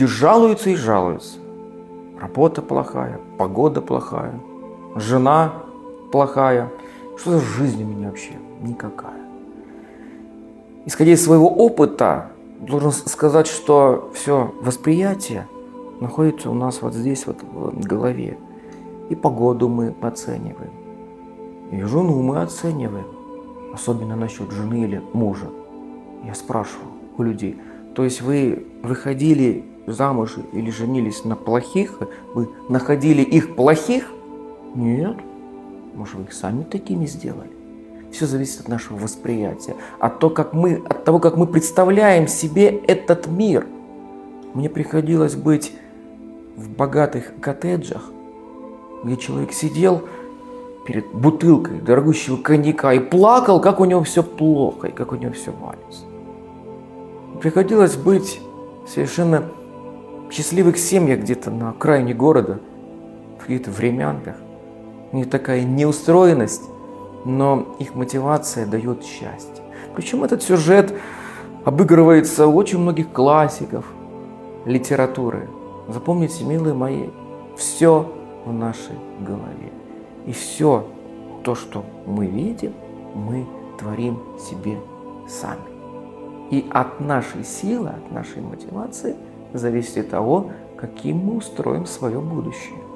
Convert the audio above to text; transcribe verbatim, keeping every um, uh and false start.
И жалуются и жалуются. Работа плохая, погода плохая, жена плохая. Что за жизнь у меня вообще? Никакая. Исходя из своего опыта, должен сказать, что все восприятие находится у нас вот здесь, вот в голове. И погоду мы оцениваем, и жену мы оцениваем, особенно насчет жены или мужа. Я спрашиваю у людей, то есть вы выходили замуж или женились на плохих, вы находили их плохих? Нет. Может, вы их сами такими сделали? Все зависит от нашего восприятия, от того, как мы, от того, как мы представляем себе этот мир. Мне приходилось быть в богатых коттеджах, где человек сидел перед бутылкой дорогущего коньяка и плакал, как у него все плохо и как у него все валится. Приходилось быть в совершенно счастливых семьях где-то на окраине города, в каких-то времянках. У них такая неустроенность, но их мотивация дает счастье. Причем этот сюжет обыгрывается у очень многих классиков литературы. Запомните, милые мои, все в нашей голове. И все то, что мы видим, мы творим себе сами. И от нашей силы, от нашей мотивации зависит от того, каким мы устроим свое будущее.